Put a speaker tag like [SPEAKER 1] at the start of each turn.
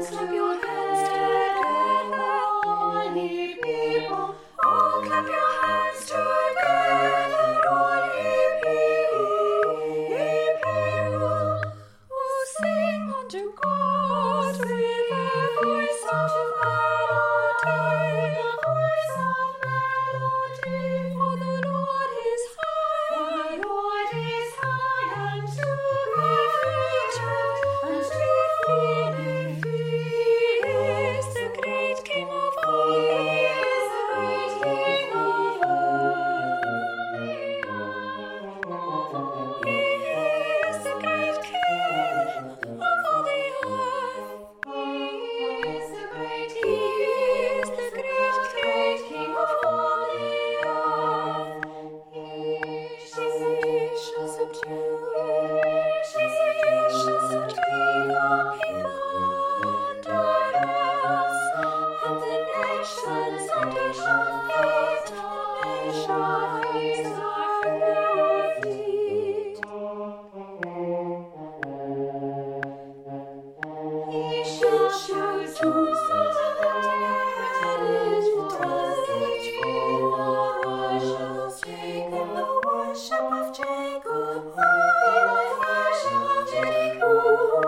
[SPEAKER 1] hands together, all ye people. Oh, clap your hands together, all ye people. Oh, sing unto God with a voice of melody, a voice of melody. For the Lord is high, and to be feared. He is the great King of all the earth. He is the great King of all the earth. He is the great King of all the earth. He shall subdue the people under us, and the nations under our feet. He shall choose the heritage for us, shall take in the worship of Jacob, in the worship of Jacob.